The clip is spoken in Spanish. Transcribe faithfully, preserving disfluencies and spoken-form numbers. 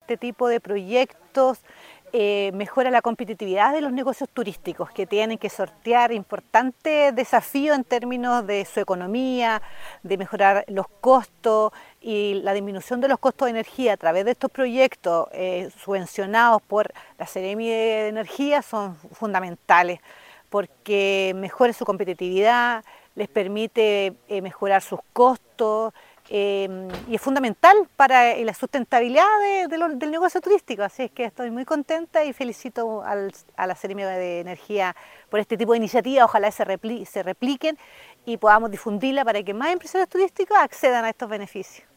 este tipo de proyectos eh, mejora la competitividad de los negocios turísticos, que tienen que sortear importantes desafíos en términos de su economía, de mejorar los costos, y la disminución de los costos de energía a través de estos proyectos eh, subvencionados por la Seremi de Energía son fundamentales, porque mejora su competitividad, les permite eh, mejorar sus costos, eh, y es fundamental para la sustentabilidad de, de lo, del negocio turístico. Así es que estoy muy contenta y felicito al, a la Seremi de Energía por este tipo de iniciativas. Ojalá se, repli, se repliquen y podamos difundirla para que más empresarios turísticos accedan a estos beneficios.